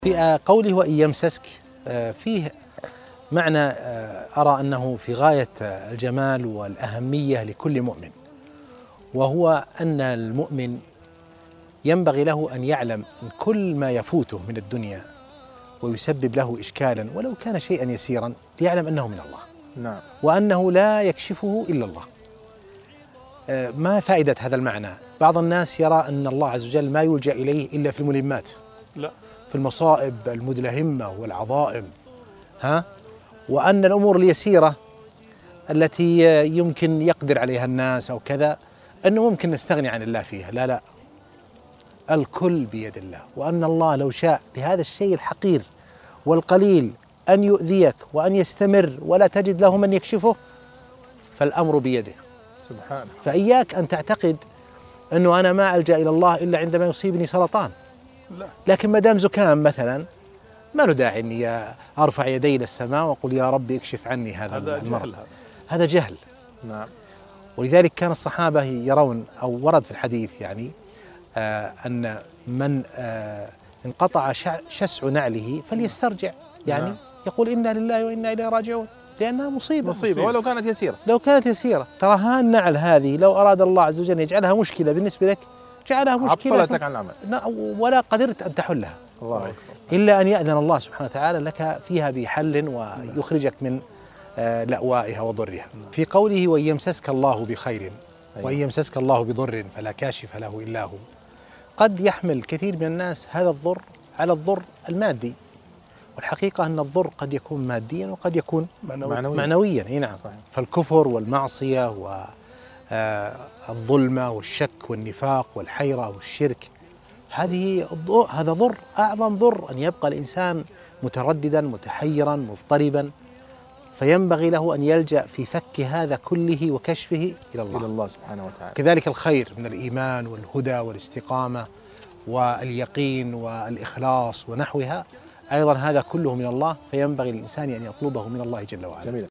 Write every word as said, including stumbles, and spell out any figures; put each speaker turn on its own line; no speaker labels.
في قوله وإن يمسسك فيه معنى أرى أنه في غاية الجمال والأهمية لكل مؤمن، وهو أن المؤمن ينبغي له أن يعلم أن كل ما يفوته من الدنيا ويسبب له إشكالا ولو كان شيئا يسيرا ليعلم أنه من الله.
نعم.
وأنه لا يكشفه إلا الله. ما فائدة هذا المعنى؟ بعض الناس يرى أن الله عز وجل ما يلجأ إليه إلا في الملمات،
لا،
في المصائب المدلهمة والعظائم، ها، وأن الأمور اليسيرة التي يمكن يقدر عليها الناس أو كذا أنه ممكن نستغني عن الله فيها. لا لا، الكل بيد الله، وأن الله لو شاء لهذا الشيء الحقير والقليل أن يؤذيك وأن يستمر ولا تجد له من يكشفه فالأمر بيده
سبحانه.
فإياك أن تعتقد أنه أنا ما ألجأ إلى الله إلا عندما يصيبني سرطان.
لا.
لكن ما دام زكام مثلا ما له داعي أني أرفع يدي إلى السماء وأقول يا رب اكشف عني هذا المرض.
جهل.
هذا جهل.
نعم.
ولذلك كان الصحابة يرون أو ورد في الحديث يعني آه أن من آه انقطع شسع نعله فليسترجع، يعني
نعم.
يقول إنا لله وإنا إليه راجعون، لأنها مصيبة
مصيبة ولو كانت يسيرة.
لو كانت يسيرة، ترى ها النعل هذه لو أراد الله عز وجل يجعلها مشكلة بالنسبة لك جعلها مشكلة،
عطلتك عن العمل
ولا قدرت أن تحلها.
الله أكبر.
إلا أن يأذن الله سبحانه وتعالى لك فيها بحل ويخرجك من آه لأوائها وضرها. في قوله وإن يمسسك الله بخير وإن يمسسك الله بضر فلا كاشف له إلا هو، قد يحمل كثير من الناس هذا الضر على الضر المادي، والحقيقة أن الضر قد يكون ماديا وقد يكون
معنويا.
معنويا. اي نعم.
صحيح.
فالكفر والمعصية والظلمة والشك والنفاق والحيرة والشرك هذه هذا ضر، أعظم ضر أن يبقى الإنسان مترددا متحيرا مضطربا، فينبغي له أن يلجأ في فك هذا كله وكشفه إلى الله
إلى الله سبحانه وتعالى.
كذلك الخير من الإيمان والهدى والاستقامة واليقين والإخلاص ونحوها أيضا هذا كله من الله، فينبغي للإنسان أن يطلبه من الله جل وعلا.
جميل.